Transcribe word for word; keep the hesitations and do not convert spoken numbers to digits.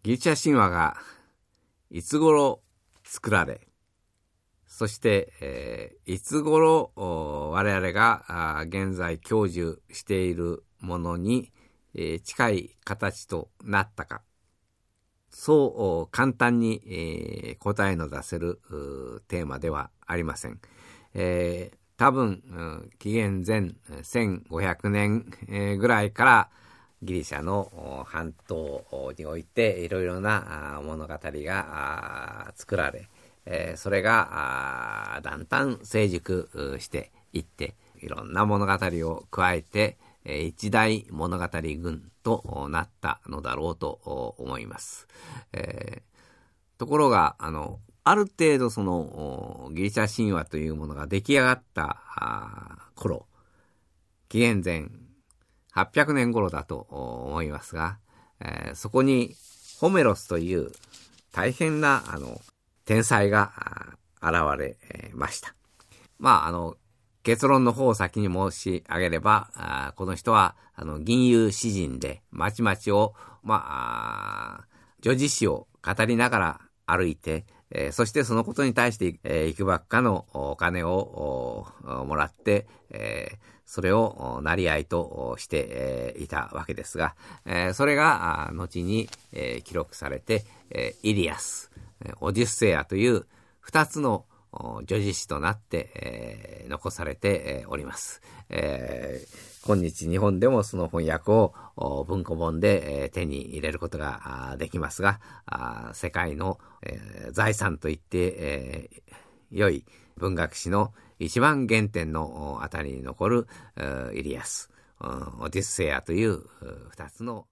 ギリシャ神話がいつ頃作られ、そして、えー、いつ頃我々が現在享受しているものに、えー、近い形となったか、そう簡単に、えー、答えの出せるテーマではありません。えー、多分、うん、紀元前せんごひゃくねん、えー、ぐらいからギリシャの半島においていろいろな物語が作られ、えー、それがだんだん成熟していっていろんな物語を加えて、えー、一大物語群となったのだろうと思います。えー、ところがあのある程度そのギリシャ神話というものが出来上がった頃、紀元前はっぴゃくねん頃だと思いますが、えー、そこにホメロスという大変なあの天才が現れました。まああの結論の方を先に申し上げれば、あこの人はあの吟遊詩人で、まちまちをまあ叙事詩を語りながら歩いて、えー、そしてそのことに対して、えー、いくばくかのお金をもらって、えー、それをなり合いとして、えー、いたわけですが、えー、それが後に、えー、記録されて、えー、イリアス、オデュッセイアという二つの叙事詩となって、えー、残されております。えー、今日日本でもその翻訳を文庫本で、えー、手に入れることができますが、あ世界の、えー、財産といって、えー、良い文学史の一番原点のあたりに残るイリアス、オデュッセイアという二つの